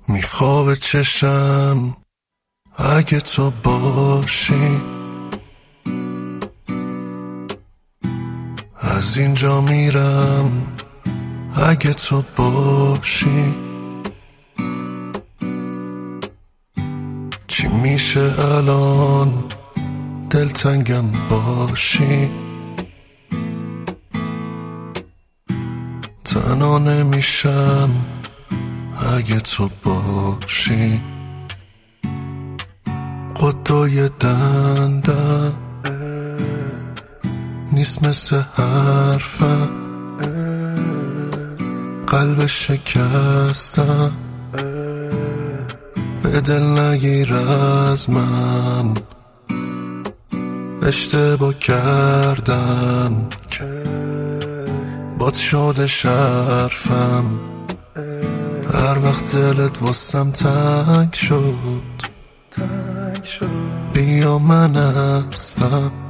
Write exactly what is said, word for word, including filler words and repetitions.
میخواب چشم اگه تو باشی، از اینجا میرم اگه تو باشی. چی میشه الان دلتنگم باشی، تنها نمیشم اگه تو باشی. قطعه دنده نیست مثل حرفم، قلب شکستم به دل نگیر از من. اشتباه کردم باد شده شرفم، هر وقت دلت واسم تنگ شد بیا من هستم.